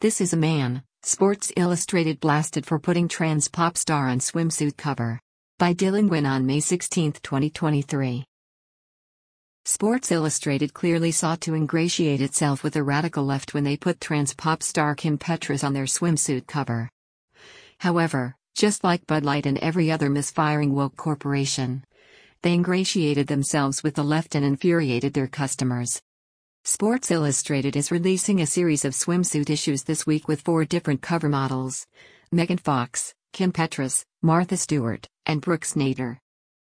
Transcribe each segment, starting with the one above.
This is a man, Sports Illustrated blasted for putting trans pop star on swimsuit cover. By Dylan Nguyen on May 16, 2023. Sports Illustrated clearly sought to ingratiate itself with the radical left when they put trans pop star Kim Petras on their swimsuit cover. However, just like Bud Light and every other misfiring woke corporation, they ingratiated themselves with the left and infuriated their customers. Sports Illustrated is releasing a series of swimsuit issues this week with 4 different cover models: Megan Fox, Kim Petras, Martha Stewart, and Brooks Nader.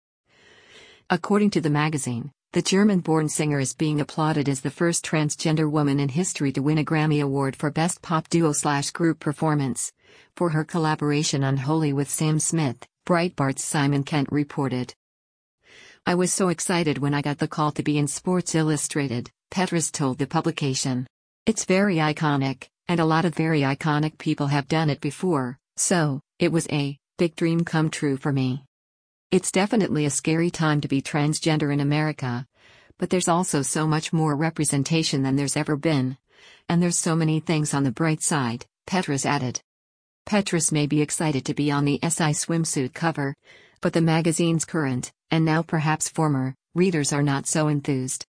According to the magazine, the German-born singer is being applauded as the first transgender woman in history to win a Grammy Award for Best Pop Duo/Group Performance, for her collaboration on Holy with Sam Smith, Breitbart's Simon Kent reported. "I was so excited when I got the call to be in Sports Illustrated," Petras told the publication. "It's very iconic, and a lot of very iconic people have done it before, so it was a big dream come true for me. It's definitely a scary time to be transgender in America, but there's also so much more representation than there's ever been. And there's so many things on the bright side," Petras added. Petras may be excited to be on the SI swimsuit cover, but the magazine's current, and now perhaps former, readers are not so enthused.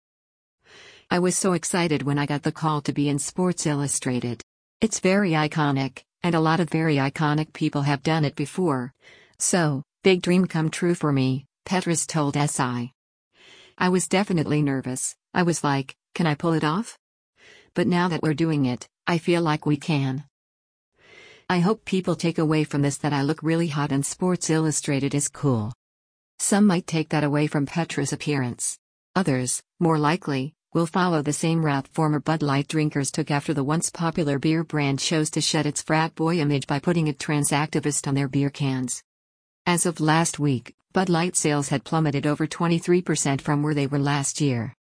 "I was so excited when I got the call to be in Sports Illustrated. It's very iconic, and a lot of very iconic people have done it before. So, big dream come true for me," Petras told SI. "I was definitely nervous. I was like, can I pull it off? But now that we're doing it, I feel like we can. I hope people take away from this that I look really hot and Sports Illustrated is cool. Some might take that away from Petras' appearance. Others, more likely, will follow the same route former Bud Light drinkers took after the once popular beer brand chose to shed its frat boy image by putting a trans activist on their beer cans. As of last week, Bud Light sales had plummeted over 23% from where they were last year.